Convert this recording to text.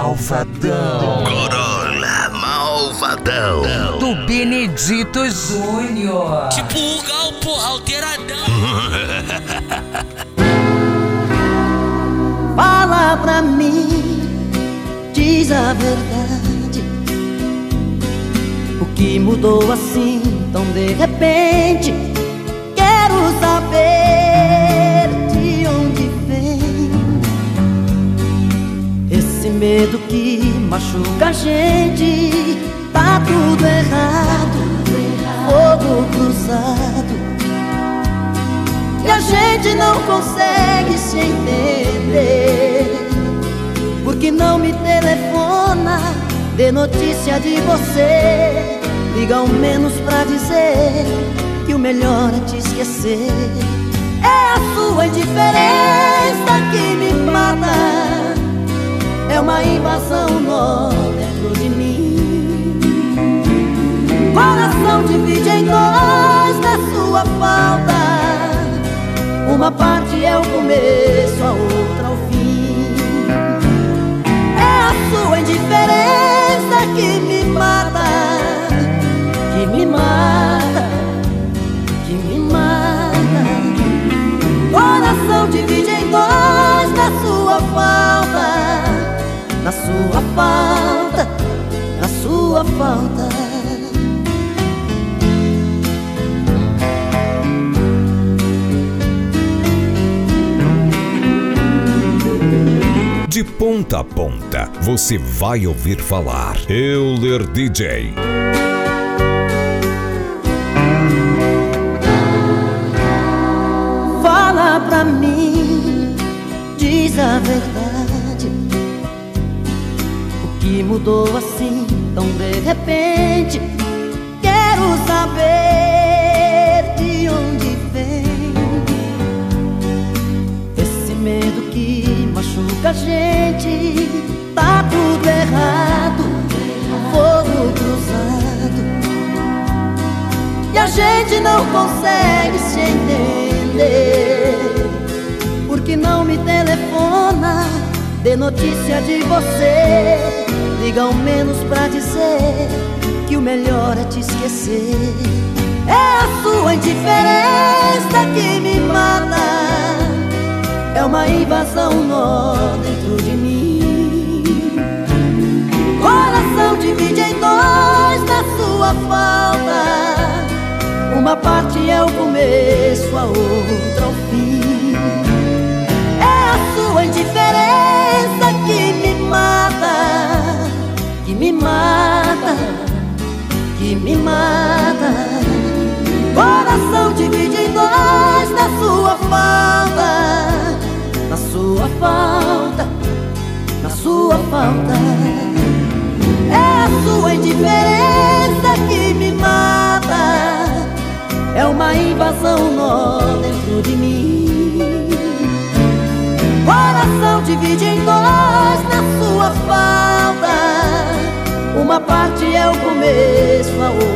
Malvadão. Corolla Malvadão. Do Benedito Júnior. Tipo o Gal, porra, alteradão. Fala pra mim, diz a verdade. O que mudou assim tão de repente? Quero saber de onde vem esse medo que machuca a gente. Tá tudo errado, fogo cruzado, e a gente não consegue se entender. Por que não me telefona, dê notícia de você? Liga ao menos pra dizer que o melhor é te esquecer. É a sua indiferença que me mata, é uma invasão nó dentro de mim. Coração divide em dois na sua falta. Uma parte é o começo, a outra o fim. É a sua indiferença que me mata, que me mata, que me mata. Coração divide em dois na sua falta, na sua falta, na sua falta. De ponta a ponta, você vai ouvir falar Euler DJ. Fala pra mim, diz a verdade. O que mudou assim tão de repente? Quero saber de onde vem esse medo que machuca a gente. Tá tudo errado, fogo cruzado, e a gente não consegue se entender. Por que não me telefona, dê notícia de você? Liga ao menos pra dizer que o melhor é te esquecer. É a sua indiferença que me mata, é uma invasão nó dentro de mim. Coração divide em dois na sua falta. Uma parte é o começo, a outra o fim. É a sua indiferença que me mata, que me mata, que me mata. Coração divide em dois na sua falta, na sua falta, na sua falta. É a sua indiferença que me mata, é uma invasão nó dentro de mim. Coração divide em dois na sua falta. Uma parte é o começo, a